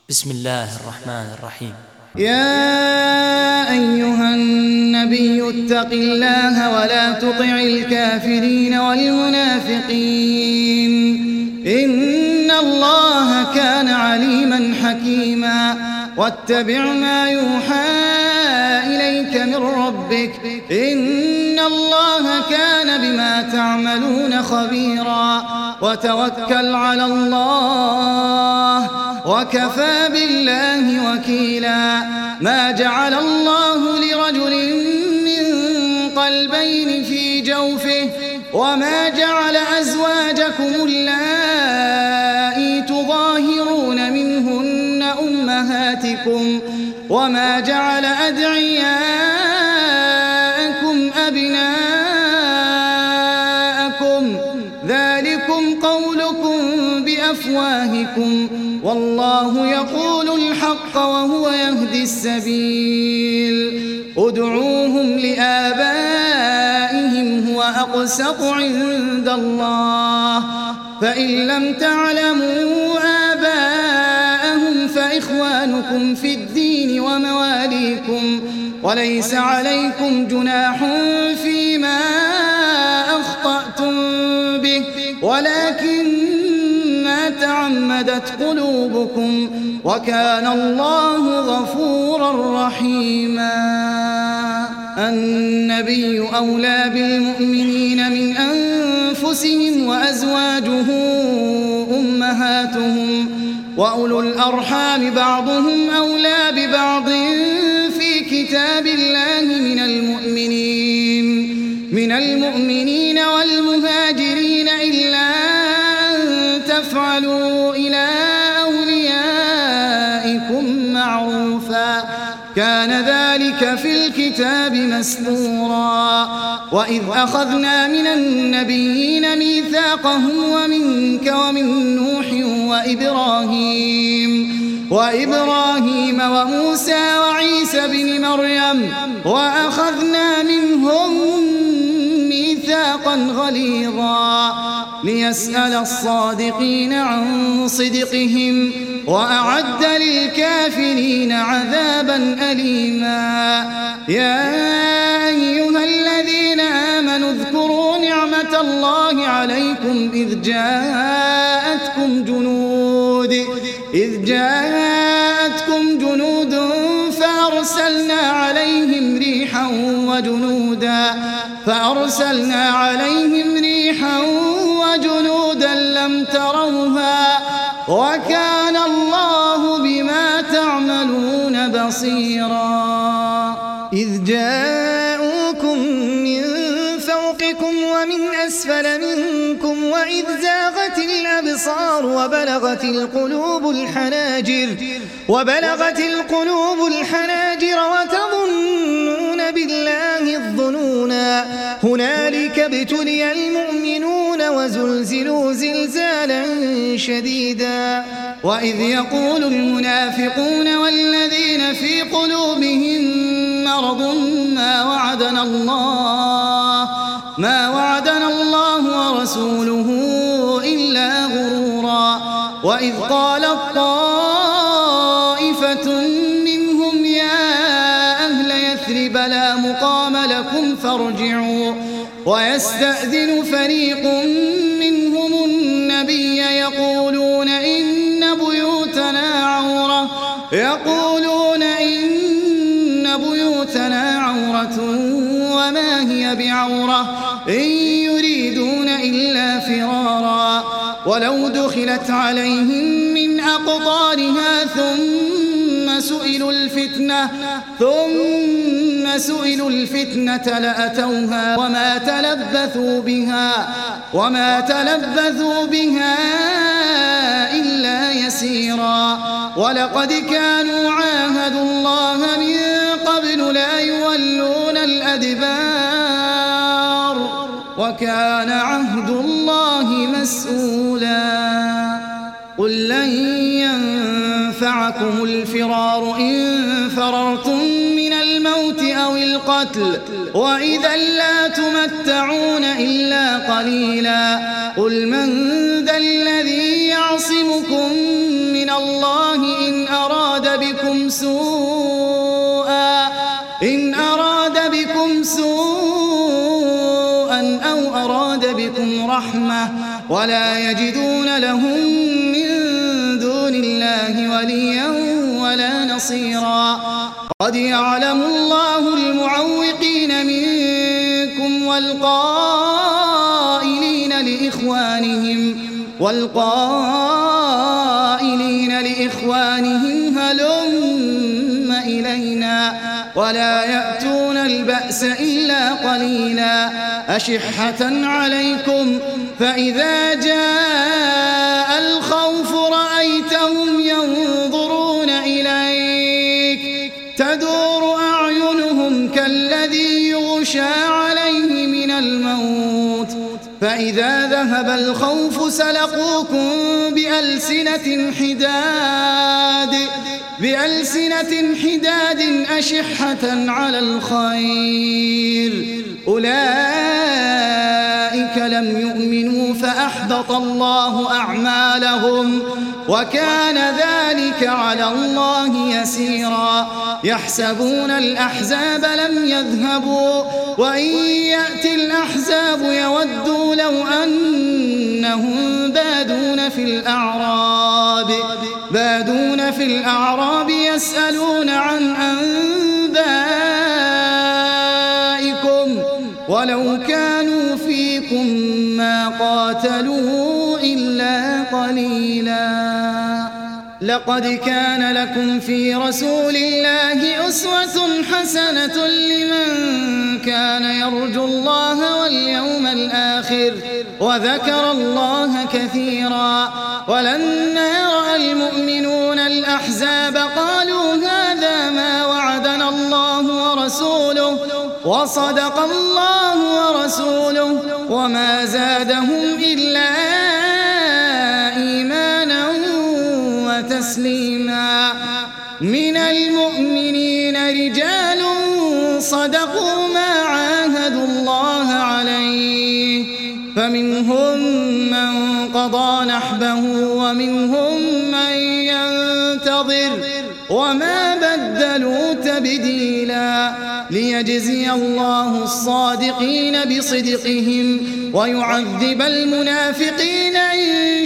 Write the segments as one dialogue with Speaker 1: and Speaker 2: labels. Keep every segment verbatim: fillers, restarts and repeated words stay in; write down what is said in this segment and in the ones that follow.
Speaker 1: بسم الله الرحمن الرحيم.
Speaker 2: يا أيها النبي اتق الله ولا تطع الكافرين والمنافقين إن الله كان عليما حكيما. واتبع ما يوحى إليك من ربك إن الله كان بما تعملون خبيرا. وتوكل على الله وكفى بالله وكيلا. ما جعل الله لرجل من قلبين في جوفه وما جعل أزواجكم اللائي تظاهرون منهن أمهاتكم وما جعل أدعياءكم أبناءكم ذلكم قولكم بأفواهكم والله يقول الحق وهو يهدي السبيل. ادعوهم لآبائهم هو أقسط عند الله فإن لم تعلموا آباءهم فإخوانكم في الدين ومواليكم وليس عليكم جناح فيما أخطأتم به ولكن ما تعمدت قلوبكم وكان الله غفورا رحيما. النبي أولى بالمؤمنين من أنفسهم وأزواجه أمهاتهم وأولو الأرحام بعضهم أولى ببعض في كتاب الله من المؤمنين من المؤمنين والمهاجرين إلا تفعلوا إلى أوليائكم معروفا كان ذلك في الكتاب مسطورا. وإذ أخذنا من النبيين ميثاقهم ومنك ومن نوح وإبراهيم وإبراهيم وموسى وعيسى بن مريم وأخذنا منهم ميثاقا غليظا ليسأل الصادقين عن صدقهم وأعد للكافرين عذابا أليما. يا أيها الذين آمنوا اذكروا نعمة الله عليكم إذ جاءتكم جنود إذ جاءتكم جنود فأرسلنا عليهم ريحا وجنودا فأرسلنا عليهم ريحا وجنودا لم تروها وكان الله بما تعملون بصيرا. إذ جاءوكم من فوقكم ومن أسفل منكم وإذ زاغت الأبصار وبلغت القلوب الحناجر وبلغت القلوب الحناجر وتظنون بالله الظنونا هنالك ابتلي المؤمنون وزلزلوا زلزالا شديدا. وإذ يقول المنافقون والذين في قلوبهم مرض ما وعدنا الله ما وعدنا الله ورسوله إلا غرورا. وإذ قالت طائفة منهم يا أهل يثرب لا مقام لكم فارجعوا ويستأذن فريق منهم النبي يقولون إن بيوتنا عورة يقولون إن بيوتنا عورة وما هي بعورة إن يريدون إلا فرارا ولو دخلت عليهم من أقطارها ثم سئلوا الفتنة ثم سئلوا الفتنة لأتوها وما تلبثوا بها وما تلبثوا بها إلا يسيرا. ولقد كانوا عاهدوا الله من قبل لا يولون الأدبار وكان عهد الله مسؤولا. قل لن ينفعكم الفرار إن فررتم من الموت أو القتل وإذا لا تمتعون إلا قليلا. قل من ذا الذي يعصمكم من الله إن أراد سوءا إن أراد بكم سوءا أو أراد بكم رحمة ولا يجدون لهم من دون الله وليا ولا نصيرا قد يعلم الله المعوقين منكم والقائلين لإخوانهم والقائلين لإخوانهم هلم إلينا ولا يأتون البأس إلا قليلا أشحة عليكم فإذا جاء الخوف رأيتهم ينظرون إليك تدور أعينهم كالذي يغشى عليه من الموت فإذا ذهب الخوف سلقوكم بألسنة حداد بألسنة حداد أشحة على الخير أولئك لم يؤمنوا فأحبط الله أعمالهم وكان ذلك على الله يسيرا يحسبون الأحزاب لم يذهبوا وإن يأتي الأحزاب يودوا لو أنهم بادون في الأعراب بادون في الأعراب يسألون عن أنبائكم ولو كانوا فيكم ما قاتلوا إلا قليلا لقد كان لكم في رسول الله أسوة حسنة لمن كان يرجو الله واليوم الآخر وذكر الله كثيرا ولما رأى المؤمنون الأحزاب قالوا هذا ما وعدنا الله ورسوله وصدق الله ورسوله وما زادهم إلا إيمانا وتسليما من المؤمنين رجال صدقوا ما عاهدوا الله عليه فمنهم من قضى نحبه ومنهم من ينتظر وما بدلوا تبديلا ليجزي الله الصادقين بصدقهم ويعذب المنافقين إن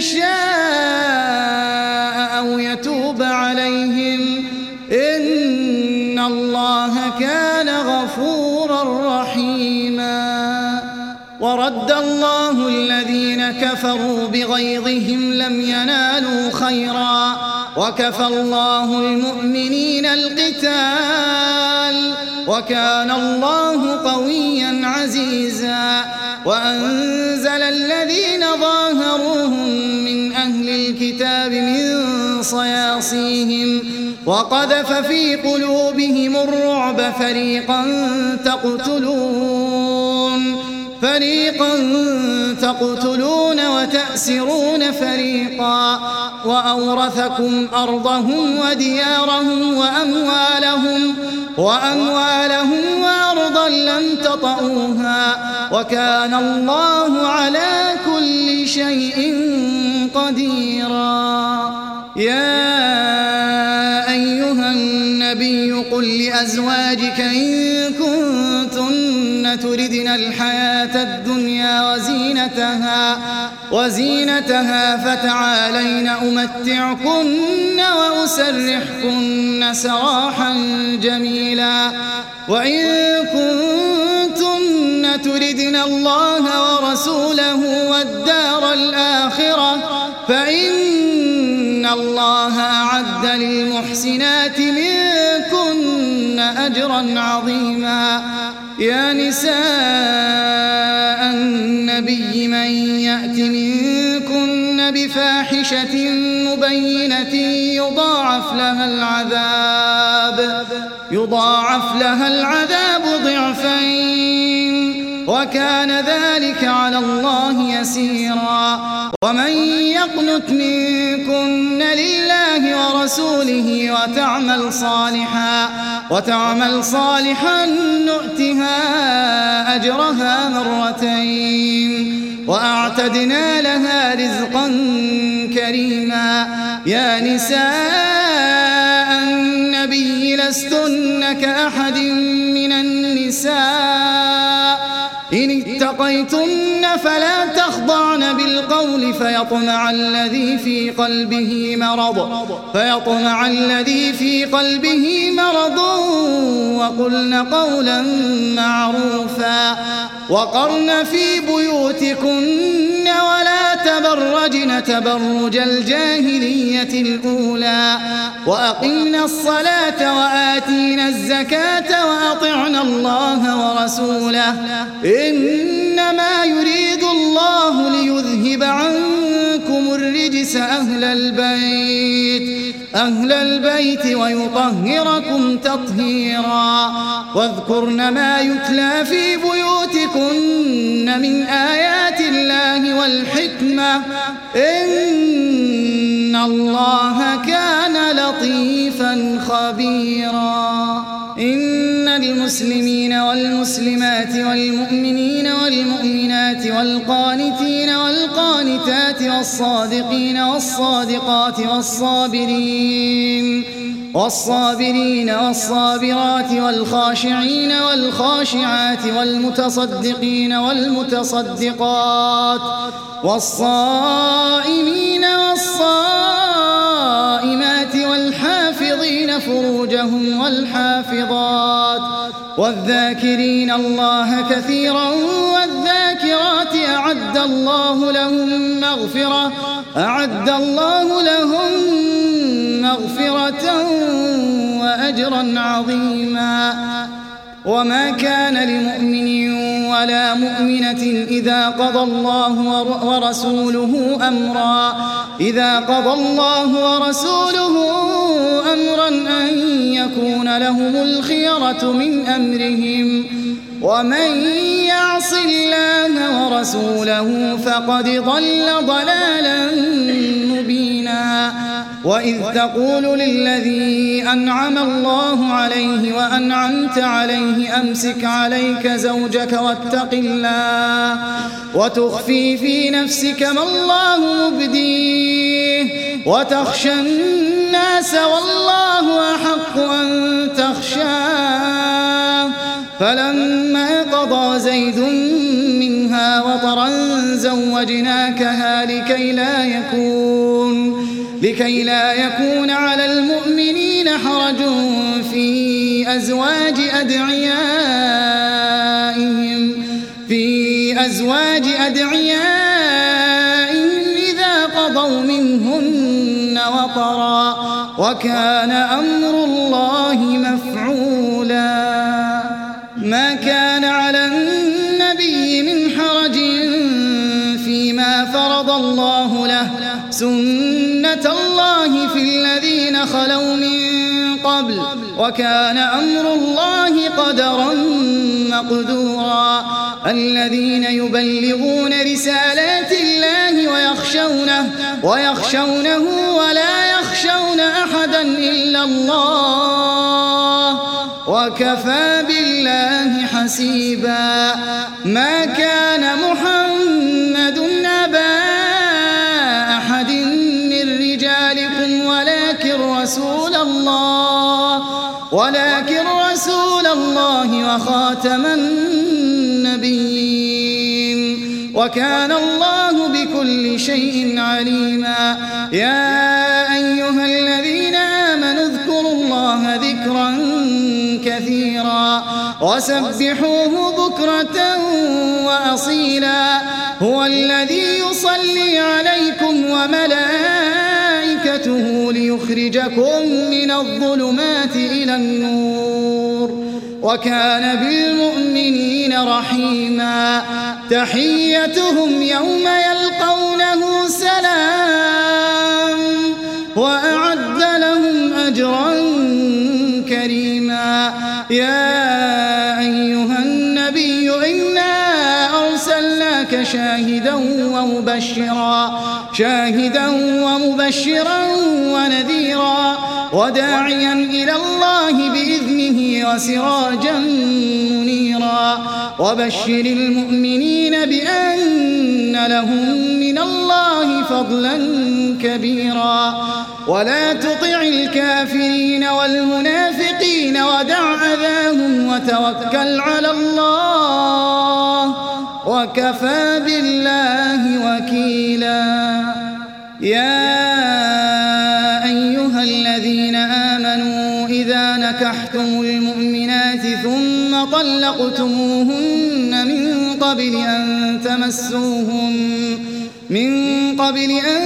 Speaker 2: شاء أو يتوب عليهم إن الله كان غفورا رحيما ورد الله الذين كفروا بغيظهم لم ينالوا خيرا وكفى الله المؤمنين القتال وكان الله قويا عزيزا وأنزل الذين ظاهروهم من أهل الكتاب من صياصيهم وقذف في قلوبهم الرعب فريقا تقتلون فريقا تقتلون وتأسرون فريقا وأورثكم أرضهم وديارهم وأموالهم وأموالهم وأرضا لم تطئوها وكان الله على كل شيء قديرا يا أيها النبي قل لأزواجك إن كنتن تردن الحياة الدنيا وزينتها وزينتها فتعالين أمتعكن وأسرحكن سراحا جميلا وإن كنتن تردن الله ورسوله والدار الآخرة فإن الله أعد للمحسنات منكن أجرا عظيما يا نساء النبي من يأت منكن بفاحشة مبينة يضاعف لها العذاب يضاعف لها العذاب ضعفين وكان ذلك على الله يسيرا ومن يقنت منكن لله ورسوله وتعمل صالحا وتعمل صالحا نؤتها أجرها مرتين وأعتدنا لها رزقا كريما يا نساء النبي لستن كأحد من النساء إن اتقيتن فلا تخضعن بالقول فيطمع الذي في قلبه مرض فيطمع الذي في قلبه مرض وقلن قولا معروفا وقرن في بيوتكن ولا تبرجن تبرج الجاهلية الأولى وأقمنا الصلاة وآتينا الزكاة وأطعنا الله ورسوله إنما يريد الله ليذهب عنكم الرجس أهل البيت أهل البيت ويطهركم تطهيرا واذكرن ما يتلى في بيوتكن من آيات الله والحكمة إن الله كان لطيفا خبيرا إن المسلمين والمسلمات والمؤمنين والمؤمنات والقانتين والقانتات والصادقين والصادقات والصابرين والصابرين والصابرات والخاشعين والخاشعات والمتصدقين والمتصدقات والصائمين والصائمات والحافظين فروجهم والحافظات والذاكرين الله كثيرا والذاكرات أعد الله لهم مغفرة أعد الله لهم مغفرة وأجرا عظيما وما كان لمؤمن ولا مؤمنة إذا قضى الله ورسوله أمرا إذا قضى الله ورسوله أمرا أن يكون لهم الخيرة من أمرهم ومن يعص الله ورسوله فقد ضل ضلالا مبينا وإذ تقول للذي أنعم الله عليه وأنعمت عليه أمسك عليك زوجك واتق الله وتخفي في نفسك ما الله مبديه وتخشى الناس والله أحق أن تخشاه فلما قضى زيد منها وطرا زوجناكها لكي لا يكون لكي لا يكون على المؤمنين حرج في أزواج أدعيائهم في أزواج أدعيائهم إذا قضوا منهن وطرا وكان أمر الله مفعولا ما كان على النبي من حرج فيما فرض الله له سنة الله في الذين خلوا من قبل وكان أمر الله قدرا مقدورا الذين يبلغون رسالات الله ويخشونه ويخشونه ولا يخشون أحدا إلا الله وكفى بالله حسيبا ما كان محمد أبا أحد من رجالكم ولكن رسول الله ولكن رسول الله وخاتم النبيين وكان الله بكل شيء عليما يا أيها الذين آمنوا اذكروا الله ذكرا كثيرا وسبحوه بكرة وأصيلا هو الذي يصلي عليكم وملائكته ليخرجكم من الظلمات إلى النور وكان بالمؤمنين رحيما تحيتهم يوم يلقونه سلام وأعد لهم أجرا كريما يا أيها النبي إنا أرسلناك شاهدا ومبشرا شاهدا ومبشرا ونذيرا وداعيا إلى الله بإذنه وسراجا منيرا وبشر المؤمنين بأن لهم من الله فضلا كبيرا ولا تطع الكافرين والمنافقين المشركين ودع أذاهم وتوكل على الله وكفى بالله وكيلا. يا أيها الذين آمنوا إذا نكحتم المؤمنات ثم طلقتموهن من قبل أن تمسوهن من قبل أن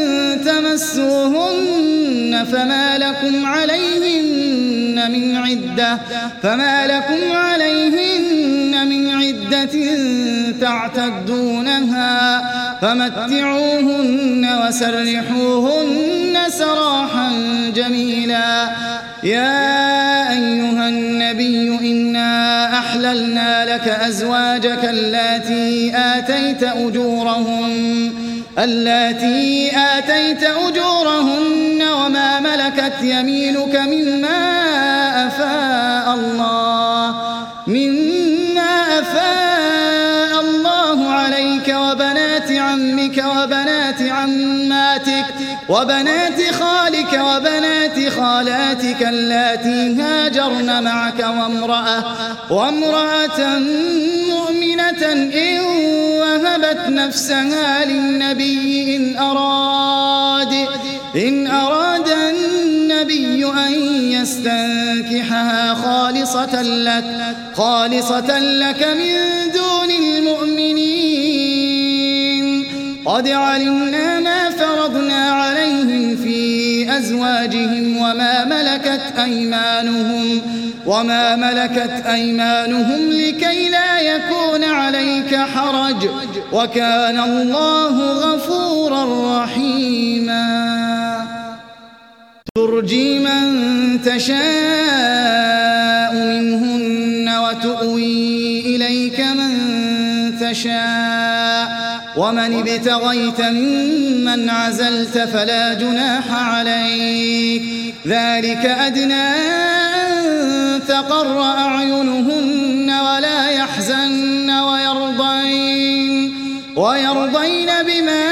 Speaker 2: تمسوهن فما لكم عليهن من عدة فما لكم عليهن من عدة تعتدونها فمتعوهن وسرحوهن سراحا جميلا. يا أيها النبي إنا أحللنا لك أزواجك اللاتي آتيت أجورهن اللاتي آتيت أجورهن وما ملكت يمينك مما أفاء الله مما أفاء الله عليك وبنات عمك وبنات عماتك وبنات خالك وبنات خالاتك اللاتي هاجرن معك وامرأة وامرأة مؤمنة إن وهبت نفسها للنبي إن أراد إن أراد النبي أن يستنكحها خالصة لك خالصة لك من دون المؤمنين. قد علمنا ما فرضنا عليهم في أزواجهم وما ملكت أيمانهم وما ملكت أيمانهم لكي لا يكون عليك حرج وكان الله غفورا رحيما. ترجي من تشاء منهن وتؤوي إليك من تشاء ومن ابتغيت ممن عزلت فلا جناح عليك ذلك أدنى أن تقر أعينهن ولا يحزن ويرضين ويرضين بما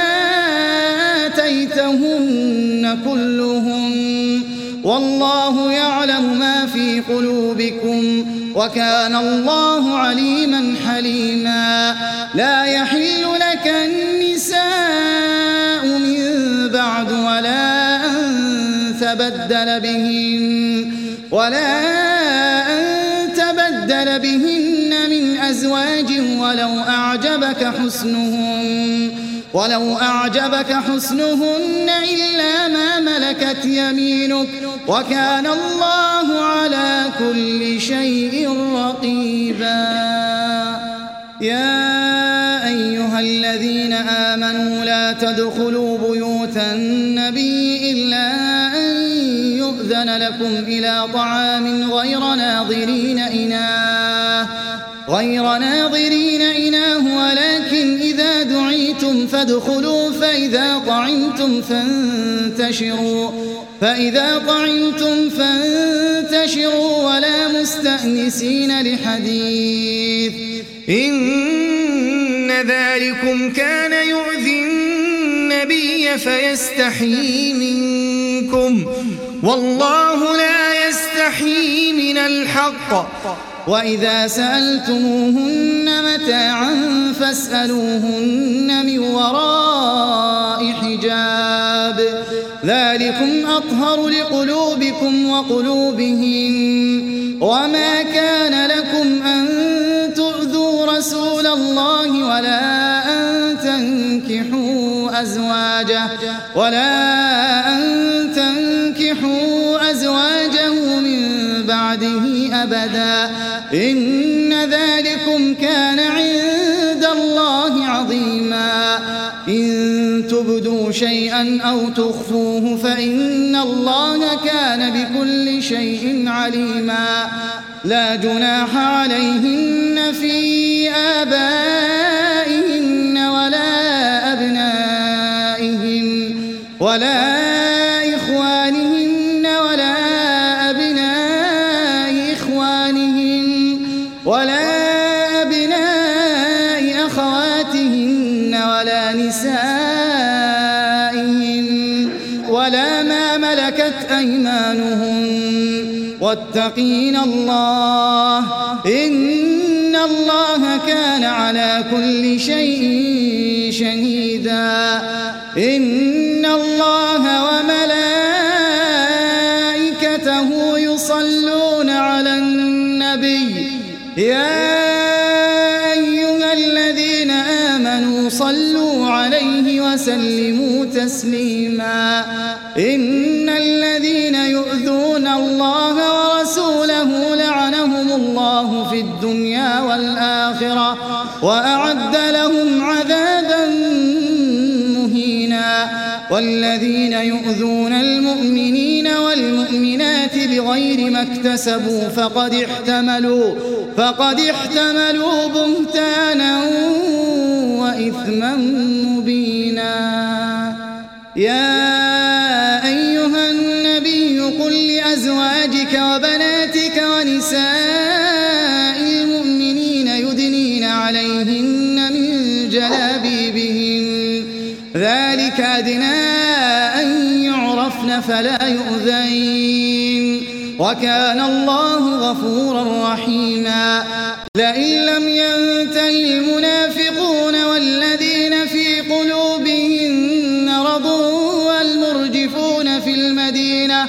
Speaker 2: آتيتهن كلهم والله يعلم ما في قلوبكم وكان الله عليما حليما. لا يحل لك النساء من بعد ولا أن تبدل بهن ولا أن تبدل بهن من أزواج ولو أعجبك حسنهن ولو أعجبك حسنهن إلا ما ملكت يمينك وكان الله على كل شيء رقيبا. يا أيها الذين آمنوا لا تدخلوا بيوت النبي إلا أن يؤذن لكم إلى طعام غير ناظرين إناه غير ناظرين إناه ولكن إذا دعيتم فادخلوا فإذا طعمتم فانتشروا فإذا طعمتم فانتشروا ولا مستأنسين لحديث إن ذلكم كان يؤذي النبي فيستحيي منكم والله لا يستحيي من الحق. وإذا سألتموهن متاعا فاسألوهن من وراء حجاب ذلكم أطهر لقلوبكم وقلوبهم. وما كان لكم أن تؤذوا رسول الله ولا أن تنكحوا أزواجه ولا أن تنكحوا أزواجه من بعده أبدا إن ذلكم كان عند الله عظيما. إن تبدوا شيئا أو تخفوه فإن الله كان بكل شيء عليما. لا جناح عليهن في آبائهن ولا أبنائهن ولا إخوانهن ولا أبناء إخوانهن ولا أبناء أخواتهن ولا نسائهن ولا ما ملكت أيمانهن واتقين الله إن الله كان على كل شيء شهيدا إن الله وملائكته يصلون على النبي يا أيها الذين آمنوا صلوا عليه وسلموا تسليما إن الذين يؤذون الله ورسوله لعنهم الله في الدنيا والآخرة وأعد لهم عذابا مهينا والذين يؤذون المؤمنين والمؤمنات بغير ما اكتسبوا فقد احتملوا فقد احتملوا بهتانا وإثما مبينا يا أيها النبي قل لأزواجك وبناتك ونساء المؤمنين يدنين عليهن من جلابيبهن ذلك أدنى أن يعرفن فلا يؤذين وكان الله غفورا رحيما لئن لم ينتهي المنافقون والذين في قلوبهم مرض والمرجفون في المدينة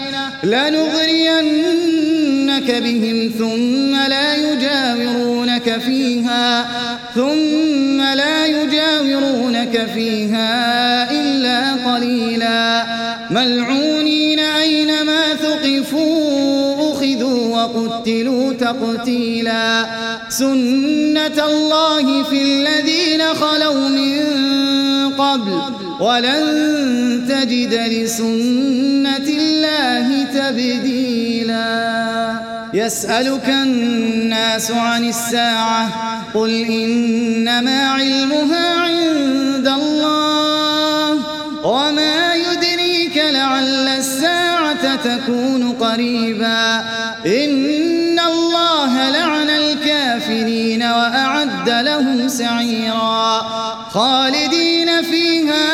Speaker 2: لنغرينك بهم ثم لا يجاورونك فيها ثم لا يجاورونك فيها إلا قليلا ملعونين أينما ثقفوا أخذوا وقتلوا تقتيلا سنة الله في الذين خلوا من قبل ولن تجد لسنة الله تبديلا يسألك الناس عن الساعة قل إنما علمها عند الله وما يدريك لعل الساعة تكون قريبا إن الله لعن الكافرين وأعد لهم سعيرا خالدين فيها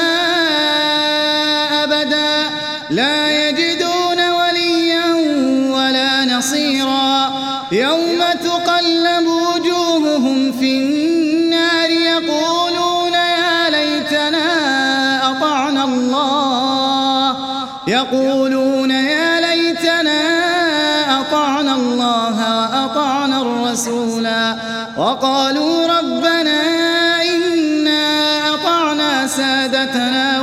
Speaker 2: أبدا لا يجدون وليا ولا نصيرا يوم تقلب وجوههم في النار يقولون يا ليتنا أطعنا الله يقولون يا ليتنا أطعنا الله وأطعنا الرسولا وقالوا ربنا إنا أطعنا سادتنا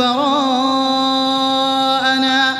Speaker 2: وكبراءنا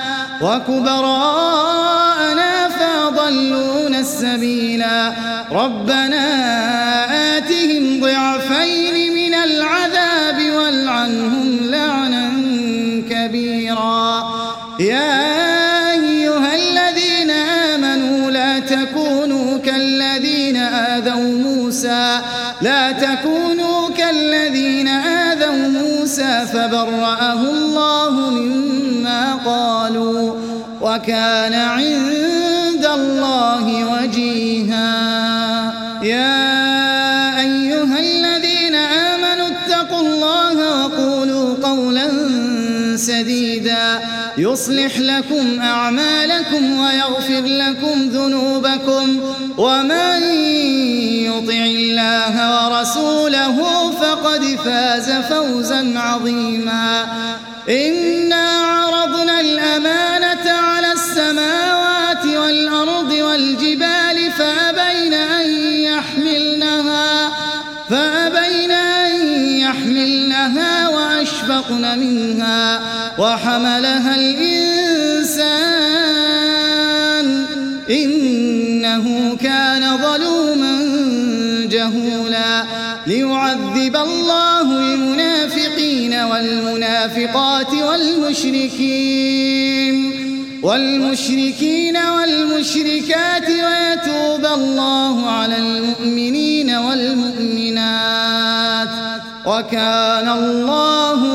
Speaker 2: وكبراءنا فأضلونا السبيلا ربنا آتهم ضعفين من العذاب والعنهم لعنا كبيرا يا أيها الذين آمنوا لا تكونوا كالذين آذوا موسى لا تكونوا كالذين آذوا موسى فبرأه الله مما قالوا وكان عند الله وجيها يا أيها الذين آمنوا اتقوا الله وقولوا قولا سديدا يصلح لكم أعمالكم ويغفر لكم ذنوبكم ومن يطع الله ورسوله فقد فاز فوزا عظيما إنا عرضنا الأمانة على السماوات والأرض والجبال فأبين أن يحملنها فأبين أن يحملنها وأشفقن منها وحملها الإنسان إنه كان ظلوما جهولا ليعذب الله المنافقين والمنافقات والمشركين والمشركين والمشركات ويتوب الله على المؤمنين والمؤمنات وكان الله